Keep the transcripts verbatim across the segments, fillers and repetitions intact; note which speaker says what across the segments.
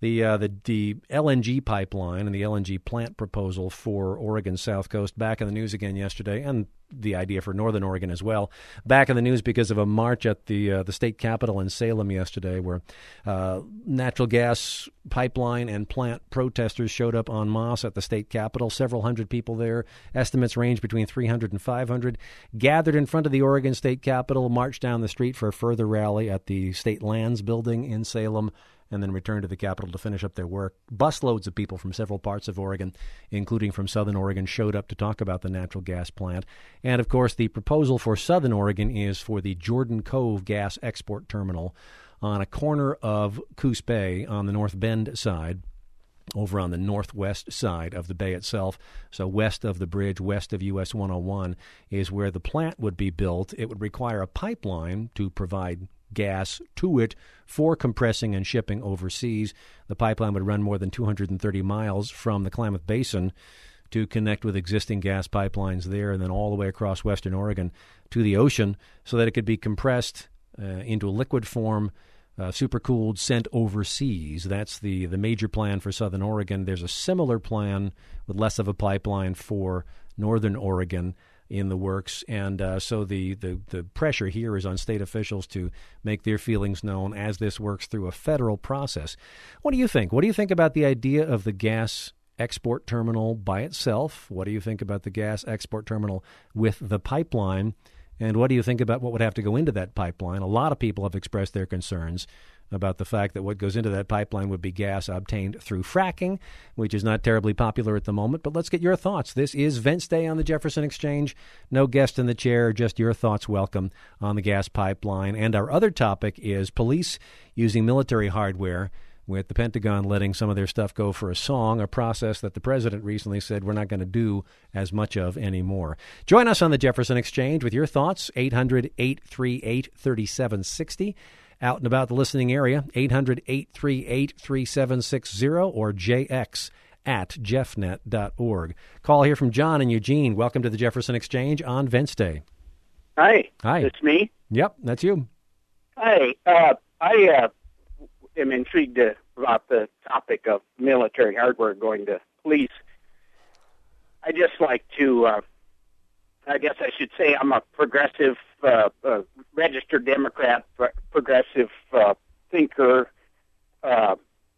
Speaker 1: The, uh, the the L N G pipeline and the L N G plant proposal for Oregon's South Coast back in the news again yesterday, and the idea for Northern Oregon as well. Back in the news because of a march at the uh, the state capitol in Salem yesterday, where uh, natural gas pipeline and plant protesters showed up en masse at the state capitol. Several hundred people there. Estimates range between three hundred and five hundred. Gathered in front of the Oregon State Capitol, marched down the street for a further rally at the State Lands Building in Salem, and then returned to the Capitol to finish up their work. Busloads of people from several parts of Oregon, including from Southern Oregon, showed up to talk about the natural gas plant. And, of course, the proposal for Southern Oregon is for the Jordan Cove gas export terminal on a corner of Coos Bay on the North Bend side, over on the northwest side of the bay itself. So west of the bridge, west of U S one oh one, is where the plant would be built. It would require a pipeline to provide gas to it for compressing and shipping overseas. The pipeline would run more than two hundred thirty miles from the Klamath Basin to connect with existing gas pipelines there, and then all the way across western Oregon to the ocean, so that it could be compressed uh, into a liquid form, uh, supercooled, sent overseas. That's the, the major plan for Southern Oregon. There's a similar plan with less of a pipeline for Northern Oregon in the works, and uh, so the, the, the pressure here is on state officials to make their feelings known as this works through a federal process. What do you think? What do you think about the idea of the gas export terminal by itself? What do you think about the gas export terminal with the pipeline? And what do you think about what would have to go into that pipeline? A lot of people have expressed their concerns about the fact that what goes into that pipeline would be gas obtained through fracking, which is not terribly popular at the moment. But let's get your thoughts. This is Vents Day on the Jefferson Exchange. No guest in the chair, just your thoughts welcome on the gas pipeline. And our other topic is police using military hardware, with the Pentagon letting some of their stuff go for a song, a process that the president recently said we're not going to do as much of anymore. Join us on the Jefferson Exchange with your thoughts, eight hundred, eight three eight, three seven six zero. Out and about the listening area, eight hundred, eight three eight, three seven six zero or jx at jeffnet dot org. Call here from John and Eugene. Welcome to the Jefferson Exchange on Vents Day.
Speaker 2: Hi.
Speaker 1: Hi.
Speaker 2: It's me?
Speaker 1: Yep, that's you.
Speaker 2: Hi. Uh, I uh, am intrigued uh, about the topic of military hardware going to police. I just like to, uh, I guess I should say I'm a progressive, uh, uh, registered Democrat, progressive uh, thinker, uh,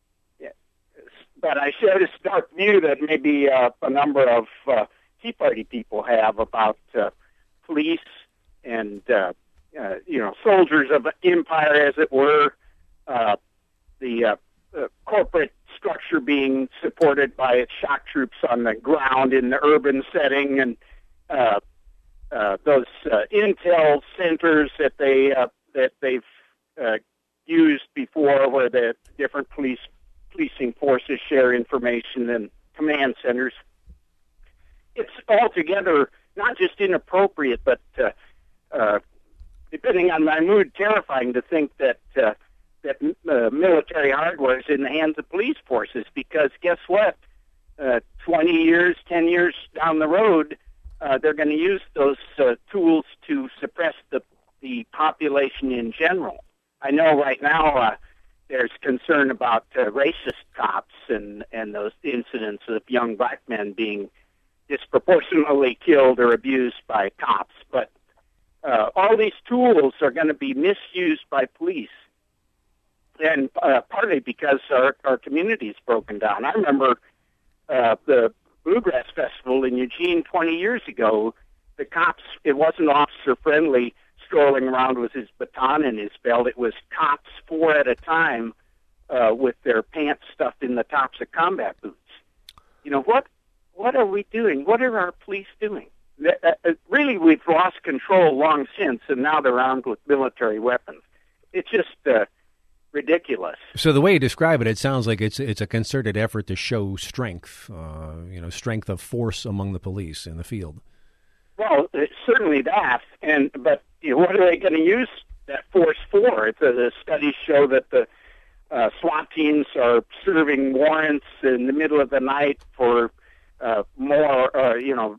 Speaker 2: but I share this dark view that maybe uh, a number of uh, Tea Party people have about uh, police and, uh, uh, you know, soldiers of empire, as it were, uh, the uh, uh, corporate structure being supported by its shock troops on the ground in the urban setting, and uh, uh, those uh, intel centers that they uh, that they've uh, used before, where the different police policing forces share information, and command centers. It's altogether not just inappropriate, but uh, uh, depending on my mood, terrifying to think that uh, that uh, military hardware is in the hands of police forces. Because guess what? Uh, twenty years, ten years down the road, uh, they're going to use those uh, tools to suppress the the population in general. I know right now uh, there's concern about uh, racist cops and, and those incidents of young black men being disproportionately killed or abused by cops. But uh, all these tools are going to be misused by police, and uh, partly because our, our community is broken down. I remember uh, the Bluegrass Festival in Eugene twenty years ago. The cops, it wasn't officer-friendly strolling around with his baton in his belt. It was cops, four at a time, uh, with their pants stuffed in the tops of combat boots. You know, what What are we doing? What are our police doing? Uh, uh, really, we've lost control long since, and now they're armed with military weapons. It's just uh, ridiculous.
Speaker 1: So the way you describe it, it sounds like it's it's a concerted effort to show strength, uh, you know, strength of force among the police in the field.
Speaker 2: Well, it's certainly that, and but you know, what are they going to use that force for? It's, uh, the studies show that the uh, SWAT teams are serving warrants in the middle of the night for uh, more, uh, you know,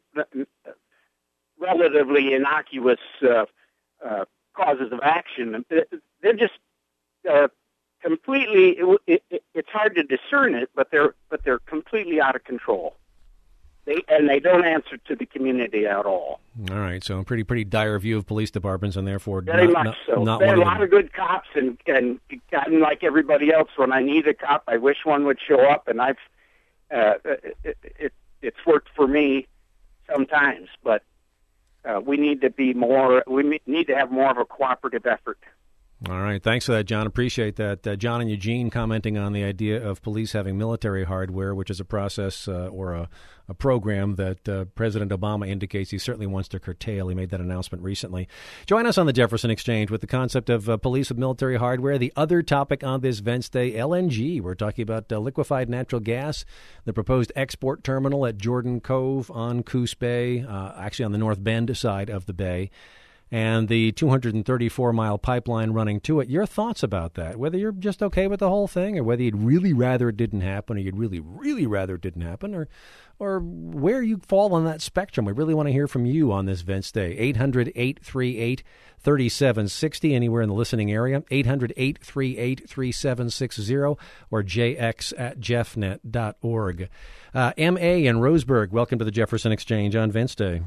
Speaker 2: relatively innocuous uh, uh, causes of action. They're just uh, completely. It, it, it's hard to discern it, but they're but they're completely out of control. They and they don't answer to the community at all.
Speaker 1: All right, so a pretty pretty dire view of police departments, and therefore
Speaker 2: very
Speaker 1: not,
Speaker 2: much
Speaker 1: not,
Speaker 2: so.
Speaker 1: Not
Speaker 2: there are
Speaker 1: one
Speaker 2: a
Speaker 1: of
Speaker 2: lot of good cops, and and gotten like everybody else. When I need a cop, I wish one would show up, and I've uh, it, it it's worked for me sometimes, but uh, we need to be more. We need to have more of a cooperative effort.
Speaker 1: All right. Thanks for that, John. Appreciate that. Uh, John and Eugene commenting on the idea of police having military hardware, which is a process uh, or a, a program that uh, President Obama indicates he certainly wants to curtail. He made that announcement recently. Join us on the Jefferson Exchange with the concept of uh, police with military hardware. The other topic on this Vents Day, L N G. We're talking about uh, liquefied natural gas, the proposed export terminal at Jordan Cove on Coos Bay, uh, actually on the North Bend side of the bay, and the two hundred thirty-four mile pipeline running to it. Your thoughts about that, whether you're just okay with the whole thing or whether you'd really rather it didn't happen or you'd really, really rather it didn't happen, or or where you fall on that spectrum. We really want to hear from you on this Vents Day. eight hundred, eight three eight, three seven six zero, anywhere in the listening area, eight hundred, eight three eight, three seven six zero, or jx at jeffnet dot org. Uh, M A in Roseburg, welcome to the Jefferson Exchange on Vents Day.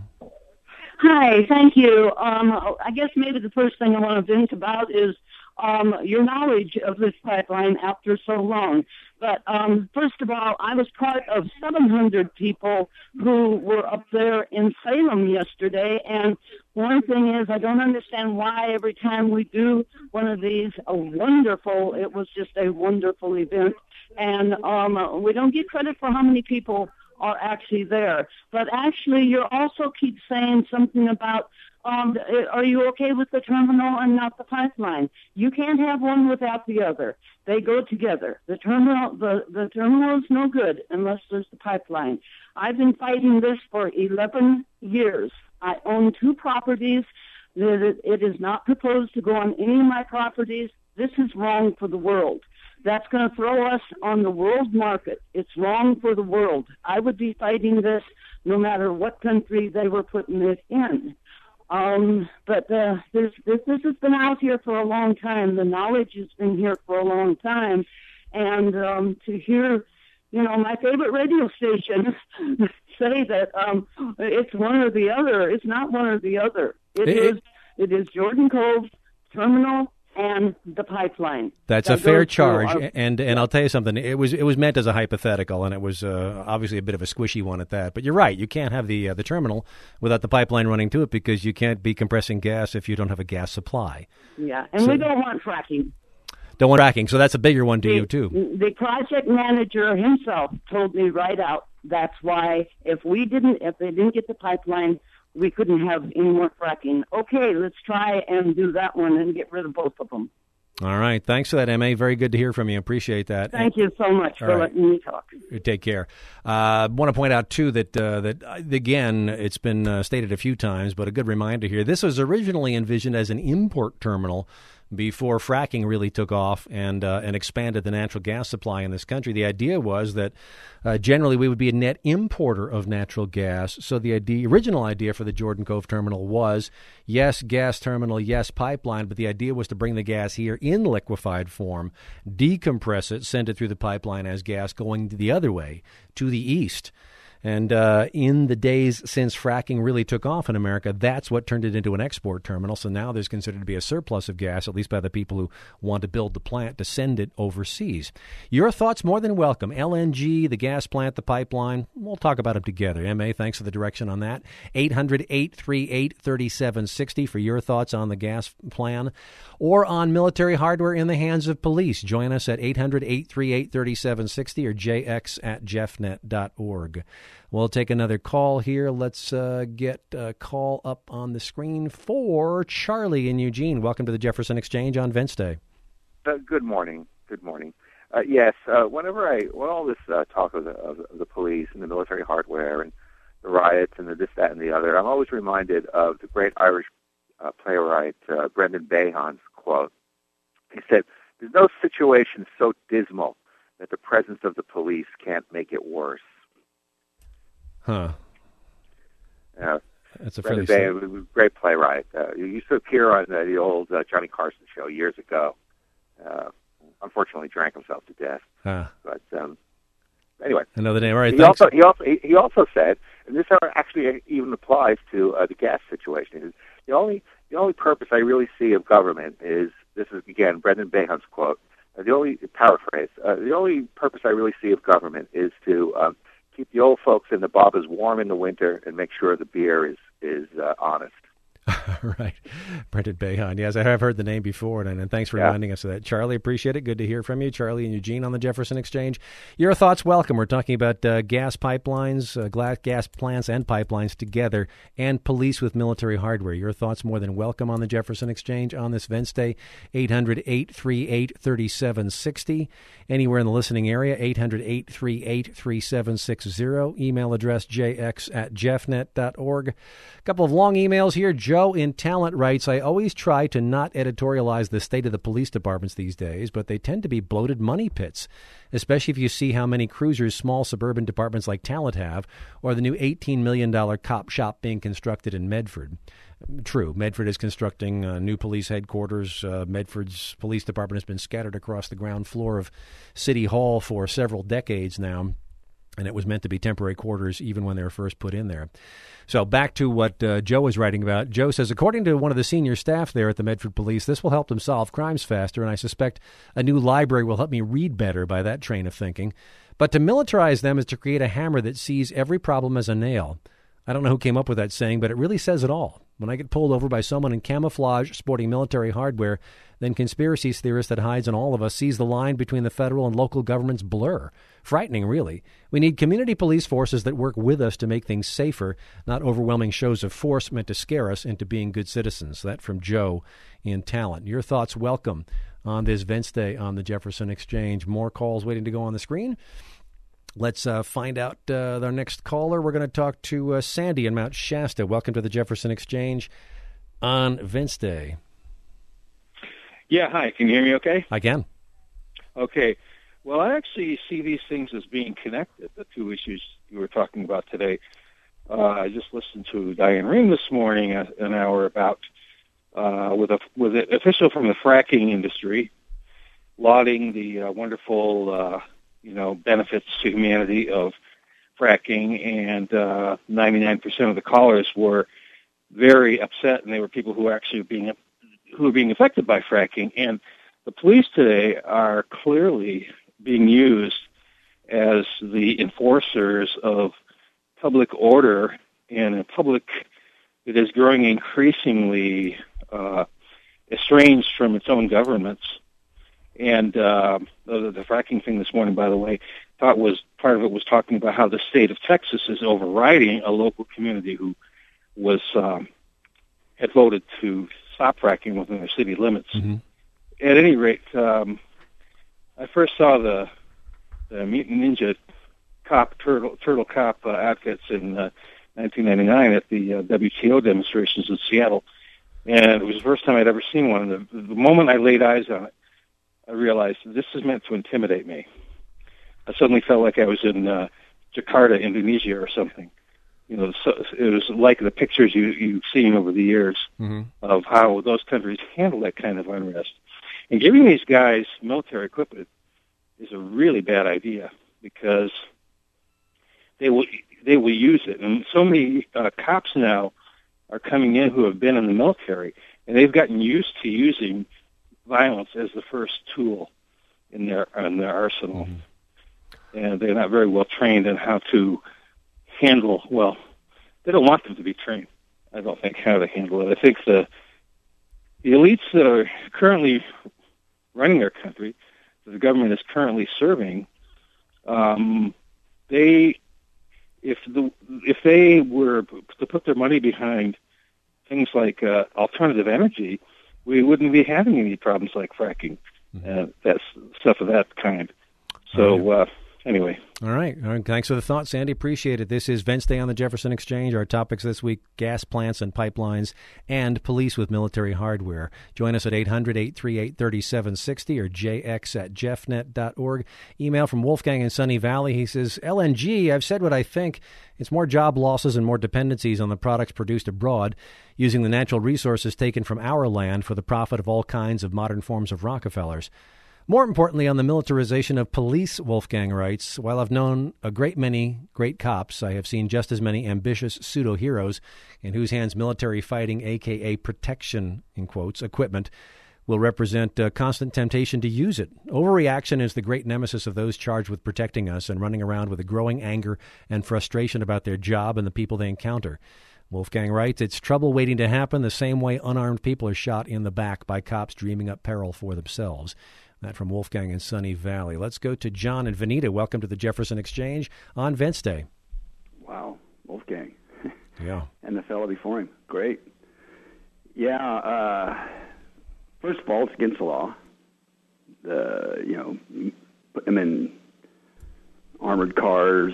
Speaker 3: Hi, thank you. Um, I guess maybe the first thing I want to vent about is um, your knowledge of this pipeline after so long. But um, first of all, I was part of seven hundred people who were up there in Salem yesterday, and one thing is I don't understand why every time we do one of these, a wonderful, it was just a wonderful event, and um, we don't get credit for how many people are actually there. But actually, you also keep saying something about, um, are you okay with the terminal and not the pipeline? You can't have one without the other. They go together. The terminal, the, the terminal is no good unless there's the pipeline. I've been fighting this for eleven years. I own two properties. It is not proposed to go on any of my properties. This is wrong for the world. That's going to throw us on the world market. It's wrong for the world. I would be fighting this no matter what country they were putting it in. Um, but uh, this, this, this has been out here for a long time. The knowledge has been here for a long time. And um, to hear, you know, my favorite radio station say that um, it's one or the other, it's not one or the other. It, it is it is Jordan Cove Terminal and the pipeline.
Speaker 1: That's
Speaker 3: that
Speaker 1: a fair charge,
Speaker 3: our,
Speaker 1: and and I'll tell you something. It was it was meant as a hypothetical, and it was uh, obviously a bit of a squishy one at that. But you're right; you can't have the uh, the terminal without the pipeline running to it because you can't be compressing gas if you don't have a gas supply.
Speaker 3: Yeah, and
Speaker 1: so,
Speaker 3: we don't want fracking.
Speaker 1: Don't want fracking, so that's a bigger one to
Speaker 3: the,
Speaker 1: you too.
Speaker 3: The project manager himself told me right out. That's why if we didn't, if they didn't get the pipeline, we couldn't have any more fracking. Okay, let's try and do that one and get rid of both of them.
Speaker 1: All right. Thanks for that, M A. Very good to hear from you. Appreciate that.
Speaker 3: Thank you so much for
Speaker 1: right.
Speaker 3: letting me talk.
Speaker 1: Take care. I uh, want to point out, too, that, uh, that again, it's been uh, stated a few times, but a good reminder here. This was originally envisioned as an import terminal before fracking really took off and uh, and expanded the natural gas supply in this country. The idea was that uh, generally we would be a net importer of natural gas. So the idea, original idea for the Jordan Cove terminal was, yes, gas terminal, yes, pipeline, but the idea was to bring the gas here in liquefied form, decompress it, send it through the pipeline as gas going the other way to the east. And uh, in the days since fracking really took off in America, that's what turned it into an export terminal. So now there's considered to be a surplus of gas, at least by the people who want to build the plant to send it overseas. Your thoughts more than welcome. L N G, the gas plant, the pipeline, we'll talk about them together. M A, thanks for the direction on that. eight hundred, eight three eight, three seven six zero for your thoughts on the gas plan or on military hardware in the hands of police. Join us at eight hundred, eight three eight, three seven six zero or jx at jeffnet dot org. We'll take another call here. Let's uh, get a call up on the screen for Charlie in Eugene. Welcome to the Jefferson Exchange on Vents Day.
Speaker 4: Uh, good morning. Good morning. Uh, yes, uh, whenever I, when all this uh, talk of the, of the police and the military hardware and the riots and the this, that, and the other, I'm always reminded of the great Irish uh, playwright uh, Brendan Behan's quote. He said, "There's no situation so dismal that the presence of the police can't make it worse."
Speaker 1: Huh.
Speaker 4: Yeah.
Speaker 1: That's a fairly
Speaker 4: Bay, great playwright. Uh, he used to appear on uh, the old uh, Johnny Carson show years ago. Uh, unfortunately drank himself to death.
Speaker 1: Huh.
Speaker 4: But um, anyway,
Speaker 1: another name. All right.
Speaker 4: He
Speaker 1: Thanks.
Speaker 4: also he also he also said, and this actually even applies to uh, the gas situation. Is the only the only purpose I really see of government is this is again Brendan Behan's quote. Uh, the only paraphrase. Uh, the only purpose I really see of government is to um, keep the old folks in the bobbas warm in the winter and make sure the beer is is uh, honest.
Speaker 1: Right. Brendan Behan. Yes, I have heard the name before, and, and thanks for
Speaker 4: yeah.
Speaker 1: reminding us of that. Charlie, appreciate it. Good to hear from you. Charlie and Eugene on the Jefferson Exchange. Your thoughts welcome. We're talking about uh, gas pipelines, uh, glass, gas plants and pipelines together, and police with military hardware. Your thoughts more than welcome on the Jefferson Exchange on this Wednesday. eight hundred, eight three eight, three seven six zero. Anywhere in the listening area, eight hundred, eight three eight, three seven six zero. Email address j x at jeffnet dot org. A couple of long emails here. Joe in Talent writes, I always try to not editorialize the state of the police departments these days, but they tend to be bloated money pits, especially if you see how many cruisers small suburban departments like Talent have, or the new eighteen million dollars cop shop being constructed in Medford. True, Medford is constructing uh, new police headquarters. Uh, Medford's police department has been scattered across the ground floor of City Hall for several decades now, and it was meant to be temporary quarters even when they were first put in there. So back to what uh, Joe was writing about. Joe says, according to one of the senior staff there at the Medford Police, this will help them solve crimes faster, and I suspect a new library will help me read better by that train of thinking. But to militarize them is to create a hammer that sees every problem as a nail. I don't know who came up with that saying, but it really says it all. When I get pulled over by someone in camouflage sporting military hardware, then conspiracy theorist that hides in all of us sees the line between the federal and local governments blur. Frightening, really. We need community police forces that work with us to make things safer, not overwhelming shows of force meant to scare us into being good citizens. That from Joe in Talent. Your thoughts welcome on this Wednesday on the Jefferson Exchange. More calls waiting to go on the screen. Let's uh, find out uh, our next caller. We're going to talk to uh, Sandy in Mount Shasta. Welcome to the Jefferson Exchange on Wednesday.
Speaker 5: Yeah, hi. Can you hear me okay?
Speaker 1: I can.
Speaker 5: Okay. Well, I actually see these things as being connected, the two issues you were talking about today. Uh, I just listened to Diane Rehm this morning, uh, an hour about, uh, with a with an official from the fracking industry, lauding the uh, wonderful, uh, you know, benefits to humanity of fracking, and uh, ninety-nine percent of the callers were very upset, and they were people who were actually being who were being affected by fracking. And the police today are clearly being used as the enforcers of public order in a public that is growing increasingly uh, estranged from its own governments. And uh, the, the fracking thing this morning, by the way, thought was part of it was talking about how the state of Texas is overriding a local community who was um, had voted to stop fracking within their city limits.
Speaker 1: Mm-hmm.
Speaker 5: At any rate, um, I first saw the, the Mutant Ninja Cop Turtle Turtle Cop uh, outfits in uh, nineteen ninety-nine at the uh, W T O demonstrations in Seattle, and it was the first time I'd ever seen one. And the, the moment I laid eyes on it, I realized this is meant to intimidate me. I suddenly felt like I was in uh, Jakarta, Indonesia, or something. You know, so it was like the pictures you, you've seen over the years mm-hmm. of how those countries handle that kind of unrest. And giving these guys military equipment is a really bad idea because they will they will use it. And so many uh, cops now are coming in who have been in the military, and they've gotten used to using violence as the first tool in their in their arsenal. Mm-hmm. And they're not very well trained in how to handle, well, they don't want them to be trained, I don't think, how to handle it. I think the the elites that are currently running their country, that the government is currently serving, um, they, if the if they were to put their money behind things like uh, alternative energy, we wouldn't be having any problems like fracking, mm-hmm. uh, that's stuff of that kind. So, uh, anyway.
Speaker 1: All right. All right. Thanks for the thought, Sandy. Appreciate it. This is Wednesday on the Jefferson Exchange. Our topics this week, gas plants and pipelines and police with military hardware. Join us at eight hundred, eight three eight, three seven six zero or j x at jeffnet dot org. Email from Wolfgang in Sunny Valley. He says, L N G, I've said what I think. It's more job losses and more dependencies on the products produced abroad, using the natural resources taken from our land for the profit of all kinds of modern forms of Rockefellers. More importantly, on the militarization of police, Wolfgang writes, while I've known a great many great cops, I have seen just as many ambitious pseudo-heroes in whose hands military fighting, a k a protection, in quotes, equipment, will represent a constant temptation to use it. Overreaction is the great nemesis of those charged with protecting us and running around with a growing anger and frustration about their job and the people they encounter. Wolfgang writes, it's trouble waiting to happen the same way unarmed people are shot in the back by cops dreaming up peril for themselves. That from Wolfgang in Sunny Valley. Let's go to John and Veneta. Welcome to the Jefferson Exchange on Vents Day.
Speaker 6: Wow, Wolfgang.
Speaker 1: Yeah.
Speaker 6: And the fellow before him. Great. Yeah, uh, first of all, it's against the law. Uh, you know, put them in armored cars,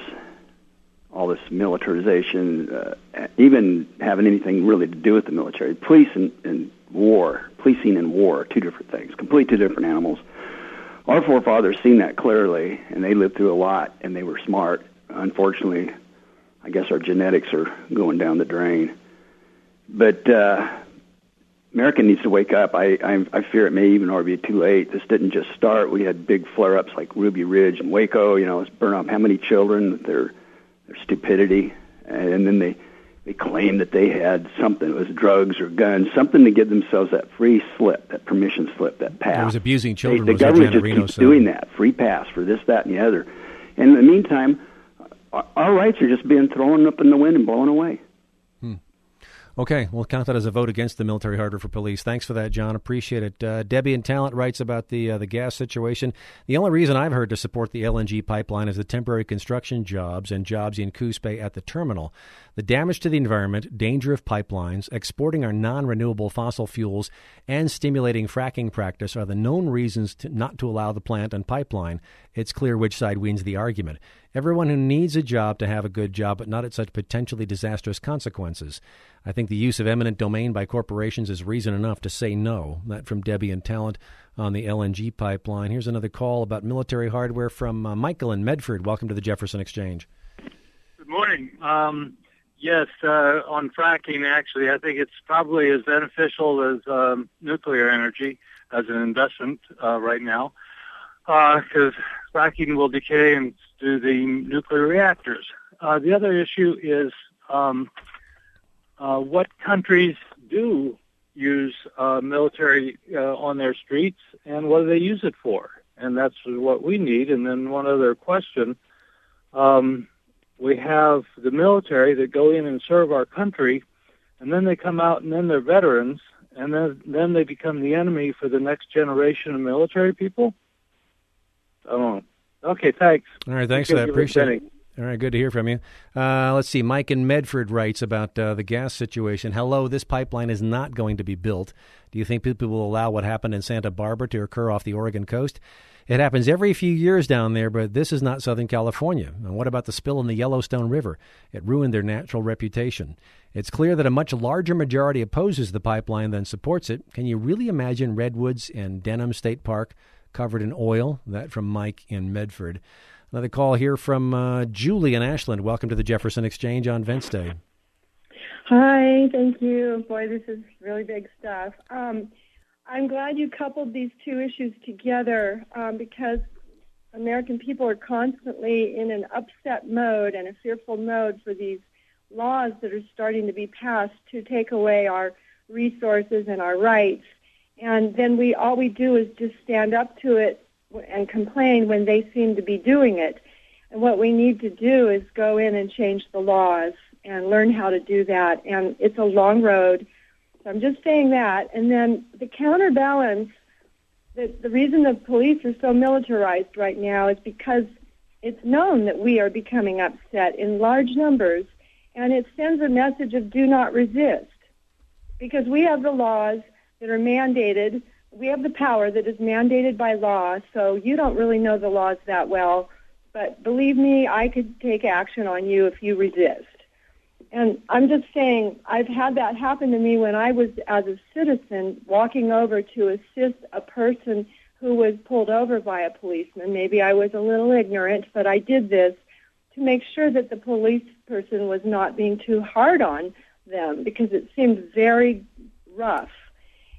Speaker 6: all this militarization, uh, even having anything really to do with the military. Police and, and war, policing and war are two different things, completely two different animals. Our forefathers seen that clearly, and they lived through a lot, and they were smart. Unfortunately, I guess our genetics are going down the drain. But uh, America needs to wake up. I, I, I fear it may even already be too late. This didn't just start. We had big flare-ups like Ruby Ridge and Waco. You know, it's burned up how many children, their their stupidity, and then they they claimed that they had something. It was drugs or guns, something to give themselves that free slip, that permission slip, that pass.
Speaker 1: It was abusing children.
Speaker 6: They, the government just keeps said. doing that, free pass for this, that, and the other. And in the meantime, our, our rights are just being thrown up in the wind and blown away.
Speaker 1: Hmm. Okay, we'll count that as a vote against the military hardware for police. Thanks for that, John. Appreciate it. Uh, Debbie in Talent writes about the uh, the gas situation. The only reason I've heard to support the L N G pipeline is the temporary construction jobs and jobs in Coos Bay at the terminal. The damage to the environment, danger of pipelines, exporting our non-renewable fossil fuels, and stimulating fracking practice are the known reasons to not to allow the plant and pipeline. It's clear which side wins the argument. Everyone who needs a job to have a good job, but not at such potentially disastrous consequences. I think the use of eminent domain by corporations is reason enough to say no. That from Debbie and Talent on the L N G pipeline. Here's another call about military hardware from uh, Michael in Medford. Welcome to the Jefferson Exchange.
Speaker 7: Good morning. Um, yes, uh, on fracking, actually, I think it's probably as beneficial as um, nuclear energy as an investment uh, right now, because uh, fracking will decay and do the nuclear reactors. Uh, the other issue is um, uh, what countries do use uh, military uh, on their streets, and what do they use it for? And that's what we need. And then one other question, um, we have the military that go in and serve our country, and then they come out and then they're veterans, and then, then they become the enemy for the next generation of military people? I don't know. Okay, thanks.
Speaker 1: All right, thanks for that. Appreciate it. All right, good to hear from you. Uh, let's see. Mike in Medford writes about uh, the gas situation. Hello, this pipeline is not going to be built. Do you think people will allow what happened in Santa Barbara to occur off the Oregon coast? It happens every few years down there, but this is not Southern California. And what about the spill in the Yellowstone River? It ruined their natural reputation. It's clear that a much larger majority opposes the pipeline than supports it. Can you really imagine redwoods and Denham State Park covered in oil? That from Mike in Medford. Another call here from uh, Julie in Ashland. Welcome to the Jefferson Exchange on Vents Day.
Speaker 8: Hi, thank you. Boy, this is really big stuff. Um, I'm glad you coupled these two issues together um, because American people are constantly in an upset mode and a fearful mode for these laws that are starting to be passed to take away our resources and our rights. And then we all we do is just stand up to it and complain when they seem to be doing it. And what we need to do is go in and change the laws and learn how to do that. And it's a long road. So I'm just saying that. And then the counterbalance, the, the reason the police are so militarized right now is because it's known that we are becoming upset in large numbers, and it sends a message of do not resist. Because we have the laws that are mandated. We have the power that is mandated by law, so you don't really know the laws that well. But believe me, I could take action on you if you resist. And I'm just saying, I've had that happen to me when I was, as a citizen, walking over to assist a person who was pulled over by a policeman. Maybe I was a little ignorant, but I did this to make sure that the police person was not being too hard on them because it seemed very rough.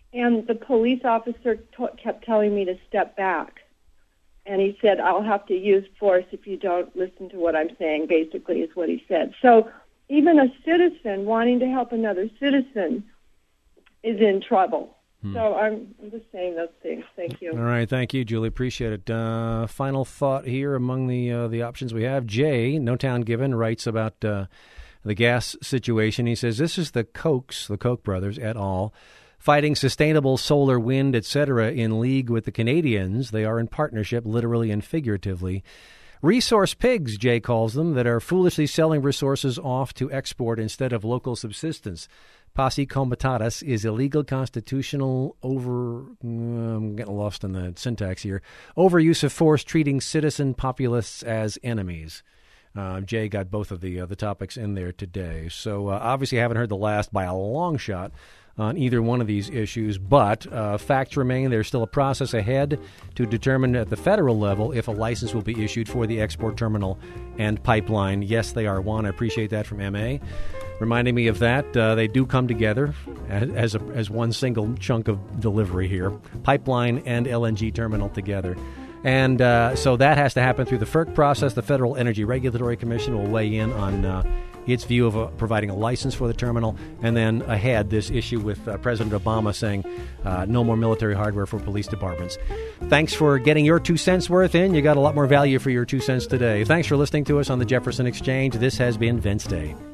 Speaker 8: And the police officer t- kept telling me to step back. And he said, I'll have to use force if you don't listen to what I'm saying, basically is what he said. So even a citizen wanting to help another citizen is in trouble. Hmm. So I'm, I'm just saying those things. Thank you.
Speaker 1: All right. Thank you, Julie. Appreciate it. Uh, final thought here among the uh, the options we have. Jay, no town given, writes about uh, the gas situation. He says, this is the Kochs, the Koch brothers et al., fighting sustainable solar, wind, et cetera in league with the Canadians. They are in partnership, literally and figuratively. Resource pigs, Jay calls them, that are foolishly selling resources off to export instead of local subsistence. Posse comitatus is illegal, constitutional, over, uh, I'm getting lost in the syntax here, overuse of force, treating citizen populists as enemies. Uh, Jay got both of the uh, the topics in there today. So uh, obviously I haven't heard the last by a long shot on either one of these issues, but uh, facts remain. There's still a process ahead to determine at the federal level if a license will be issued for the export terminal and pipeline. Yes, they are one. I appreciate that from M A. Reminding me of that, uh, they do come together as as, a, as one single chunk of delivery here. Pipeline and L N G terminal together. And uh, so that has to happen through the F E R C process. The Federal Energy Regulatory Commission will weigh in on uh, its view of uh, providing a license for the terminal. And then ahead, this issue with uh, President Obama saying uh, no more military hardware for police departments. Thanks for getting your two cents worth in. You got a lot more value for your two cents today. Thanks for listening to us on the Jefferson Exchange. This has been Vince Day.